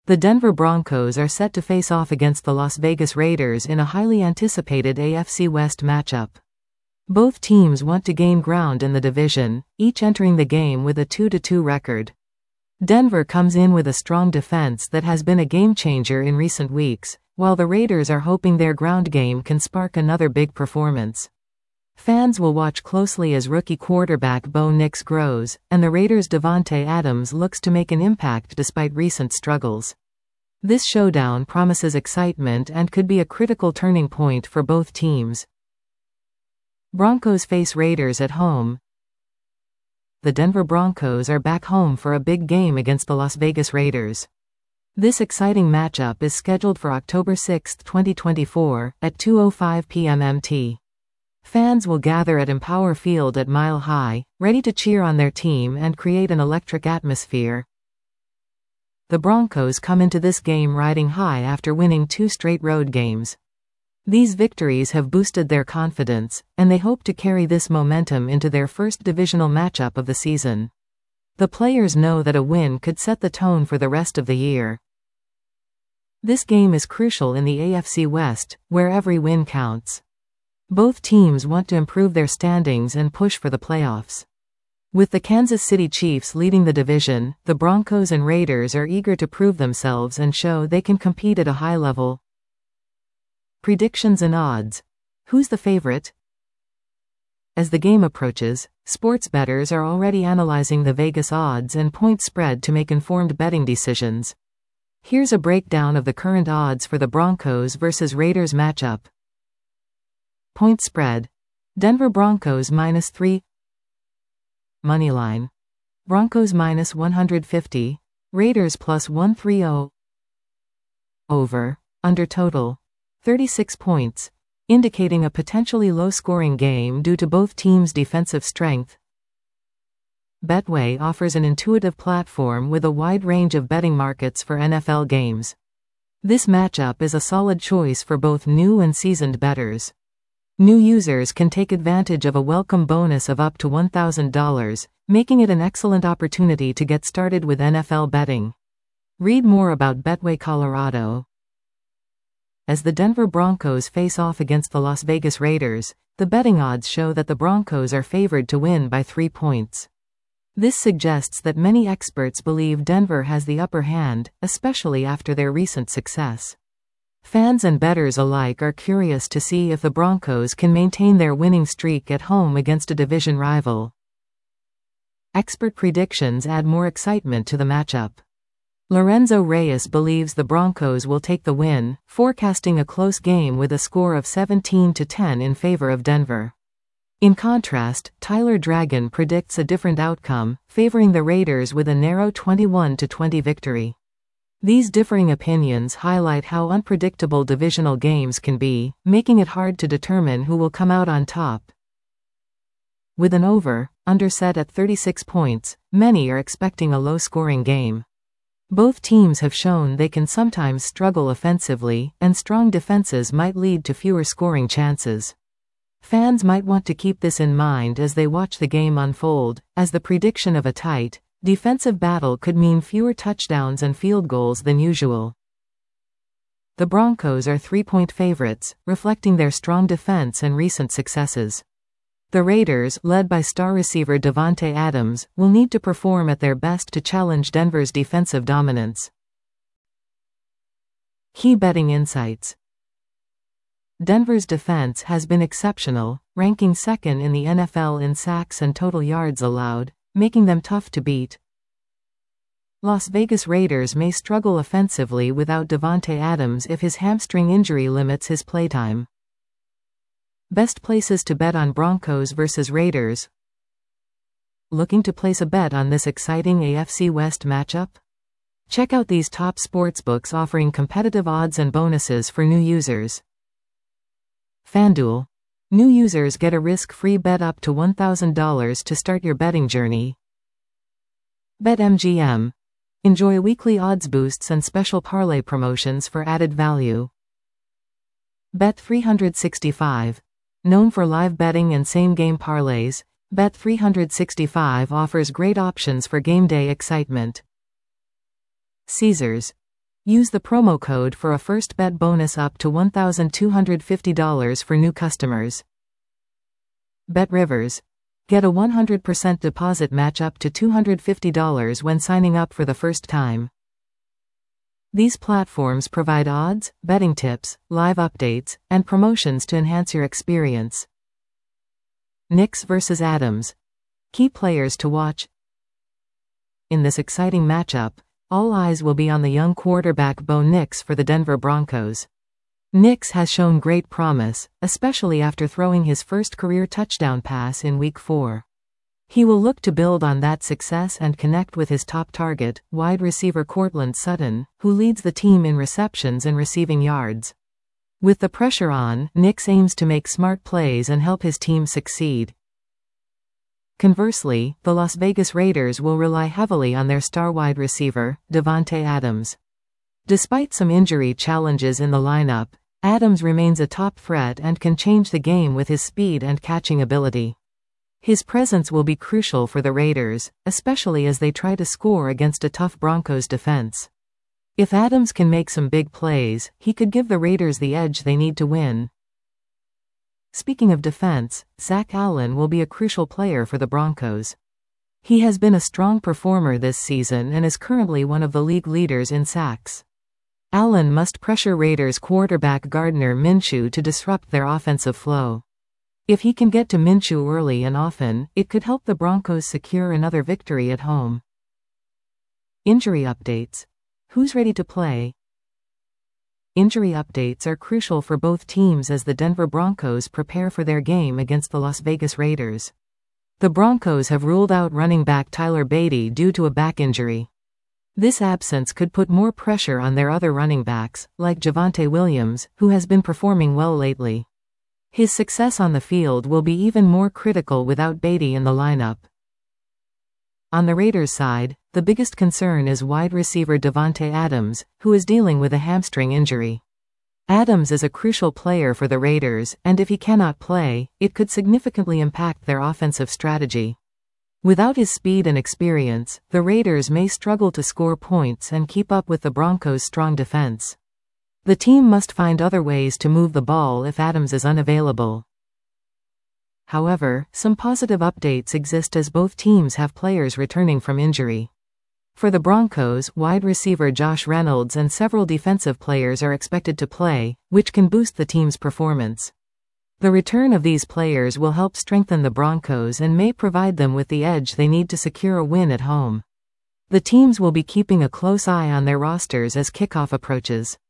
The Denver Broncos are set to face off against the Las Vegas Raiders in a highly anticipated AFC West matchup. Both teams want to gain ground in the division, each entering the game with a 2-2 record. Denver comes in with a strong defense that has been a game-changer in recent weeks, while the Raiders are hoping their ground game can spark another big performance. Fans will watch closely as rookie quarterback Bo Nix grows, and the Raiders' Davante Adams looks to make an impact despite recent struggles. This showdown promises excitement and could be a critical turning point for both teams. Broncos face Raiders at home. The Denver Broncos are back home for a big game against the Las Vegas Raiders. This exciting matchup is scheduled for October 6, 2024, at 2:05 p.m. MT. Fans will gather at Empower Field at Mile High, ready to cheer on their team and create an electric atmosphere. The Broncos come into this game riding high after winning 2 straight road games. These victories have boosted their confidence, and they hope to carry this momentum into their first divisional matchup of the season. The players know that a win could set the tone for the rest of the year. This game is crucial in the AFC West, where every win counts. Both teams want to improve their standings and push for the playoffs. With the Kansas City Chiefs leading the division, the Broncos and Raiders are eager to prove themselves and show they can compete at a high level. Predictions and odds. Who's the favorite? As the game approaches, sports bettors are already analyzing the Vegas odds and point spread to make informed betting decisions. Here's a breakdown of the current odds for the Broncos vs. Raiders matchup. Point spread. Denver Broncos -3. Moneyline. Broncos -150. Raiders +130. Over. Under total. 36 points. Indicating a potentially low-scoring game due to both teams' defensive strength. Betway offers an intuitive platform with a wide range of betting markets for NFL games. This matchup is a solid choice for both new and seasoned bettors. New users can take advantage of a welcome bonus of up to $1,000, making it an excellent opportunity to get started with NFL betting. Read more about Betway Colorado. As the Denver Broncos face off against the Las Vegas Raiders, the betting odds show that the Broncos are favored to win by 3 points. This suggests that many experts believe Denver has the upper hand, especially after their recent success. Fans and bettors alike are curious to see if the Broncos can maintain their winning streak at home against a division rival. Expert predictions add more excitement to the matchup. Lorenzo Reyes believes the Broncos will take the win, forecasting a close game with a score of 17-10 in favor of Denver. In contrast, Tyler Dragon predicts a different outcome, favoring the Raiders with a narrow 21-20 victory. These differing opinions highlight how unpredictable divisional games can be, making it hard to determine who will come out on top. With an over/under set at 36 points, many are expecting a low-scoring game. Both teams have shown they can sometimes struggle offensively, and strong defenses might lead to fewer scoring chances. Fans might want to keep this in mind as they watch the game unfold, as the prediction of a tight, defensive battle could mean fewer touchdowns and field goals than usual. The Broncos are 3-point favorites, reflecting their strong defense and recent successes. The Raiders, led by star receiver Davante Adams, will need to perform at their best to challenge Denver's defensive dominance. Key betting insights. Denver's defense has been exceptional, ranking second in the NFL in sacks and total yards allowed, making them tough to beat. Las Vegas Raiders may struggle offensively without Davante Adams if his hamstring injury limits his playtime. Best places to bet on Broncos vs. Raiders. Looking to place a bet on this exciting AFC West matchup? Check out these top sportsbooks offering competitive odds and bonuses for new users. FanDuel. New users get a risk-free bet up to $1,000 to start your betting journey. BetMGM. Enjoy weekly odds boosts and special parlay promotions for added value. Bet365. Known for live betting and same-game parlays, Bet365 offers great options for game day excitement. Caesars. Use the promo code for a first bet bonus up to $1,250 for new customers. BetRivers. Get a 100% deposit match up to $250 when signing up for the first time. These platforms provide odds, betting tips, live updates, and promotions to enhance your experience. Knicks vs. Adams. Key players to watch. In this exciting matchup, all eyes will be on the young quarterback Bo Nix for the Denver Broncos. Nix has shown great promise, especially after throwing his first career touchdown pass in Week 4. He will look to build on that success and connect with his top target, wide receiver Courtland Sutton, who leads the team in receptions and receiving yards. With the pressure on, Nix aims to make smart plays and help his team succeed. Conversely, the Las Vegas Raiders will rely heavily on their star wide receiver, Davante Adams. Despite some injury challenges in the lineup, Adams remains a top threat and can change the game with his speed and catching ability. His presence will be crucial for the Raiders, especially as they try to score against a tough Broncos defense. If Adams can make some big plays, he could give the Raiders the edge they need to win. Speaking of defense, Zach Allen will be a crucial player for the Broncos. He has been a strong performer this season and is currently one of the league leaders in sacks. Allen must pressure Raiders quarterback Gardner Minshew to disrupt their offensive flow. If he can get to Minshew early and often, it could help the Broncos secure another victory at home. Injury updates. Who's ready to play? Injury updates are crucial for both teams as the Denver Broncos prepare for their game against the Las Vegas Raiders. The Broncos have ruled out running back Tyler Beatty due to a back injury. This absence could put more pressure on their other running backs, like Javonte Williams, who has been performing well lately. His success on the field will be even more critical without Beatty in the lineup. On the Raiders' side, the biggest concern is wide receiver Davante Adams, who is dealing with a hamstring injury. Adams is a crucial player for the Raiders, and if he cannot play, it could significantly impact their offensive strategy. Without his speed and experience, the Raiders may struggle to score points and keep up with the Broncos' strong defense. The team must find other ways to move the ball if Adams is unavailable. However, some positive updates exist as both teams have players returning from injury. For the Broncos, wide receiver Josh Reynolds and several defensive players are expected to play, which can boost the team's performance. The return of these players will help strengthen the Broncos and may provide them with the edge they need to secure a win at home. The teams will be keeping a close eye on their rosters as kickoff approaches.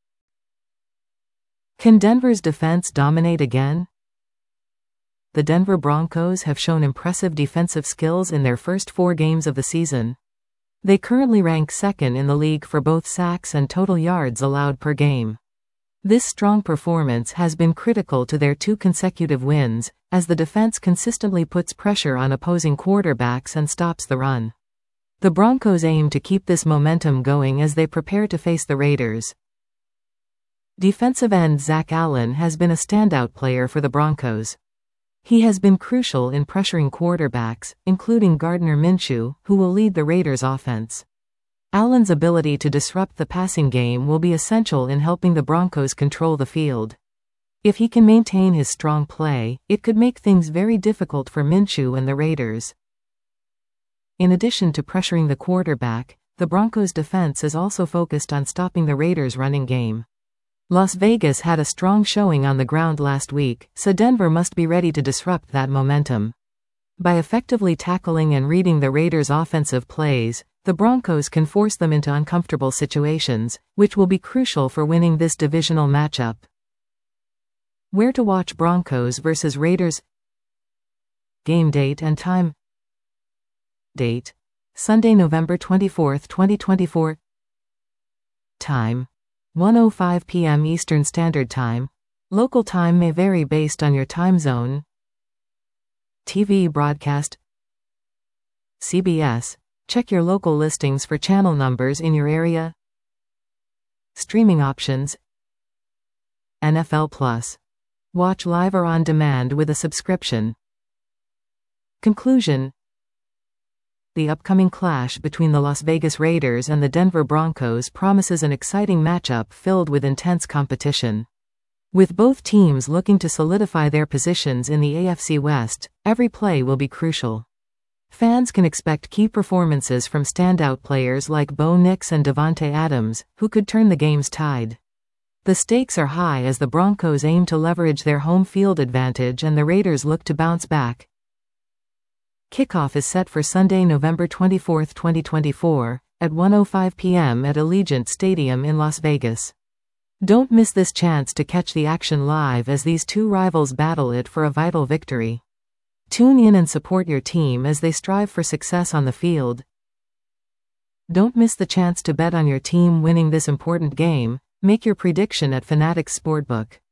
Can Denver's defense dominate again? The Denver Broncos have shown impressive defensive skills in their first 4 games of the season. They currently rank second in the league for both sacks and total yards allowed per game. This strong performance has been critical to their 2 consecutive wins, as the defense consistently puts pressure on opposing quarterbacks and stops the run. The Broncos aim to keep this momentum going as they prepare to face the Raiders. Defensive end Zach Allen has been a standout player for the Broncos. He has been crucial in pressuring quarterbacks, including Gardner Minshew, who will lead the Raiders' offense. Allen's ability to disrupt the passing game will be essential in helping the Broncos control the field. If he can maintain his strong play, it could make things very difficult for Minshew and the Raiders. In addition to pressuring the quarterback, the Broncos' defense is also focused on stopping the Raiders' running game. Las Vegas had a strong showing on the ground last week, so Denver must be ready to disrupt that momentum. By effectively tackling and reading the Raiders' offensive plays, the Broncos can force them into uncomfortable situations, which will be crucial for winning this divisional matchup. Where to watch Broncos vs. Raiders? Game date and time. Date: Sunday, November 24, 2024. Time: 1:05 p.m. Eastern Standard Time. Local time may vary based on your time zone. TV broadcast: CBS. Check your local listings for channel numbers in your area. Streaming options: NFL Plus. Watch live or on demand with a subscription. Conclusion: The upcoming clash between the Las Vegas Raiders and the Denver Broncos promises an exciting matchup filled with intense competition. With both teams looking to solidify their positions in the AFC West, every play will be crucial. Fans can expect key performances from standout players like Bo Nix and Davante Adams, who could turn the game's tide. The stakes are high as the Broncos aim to leverage their home field advantage and the Raiders look to bounce back. Kickoff is set for Sunday, November 24, 2024, at 1:05 p.m. at Allegiant Stadium in Las Vegas. Don't miss this chance to catch the action live as these two rivals battle it for a vital victory. Tune in and support your team as they strive for success on the field. Don't miss the chance to bet on your team winning this important game. Make your prediction at Fanatics Sportbook.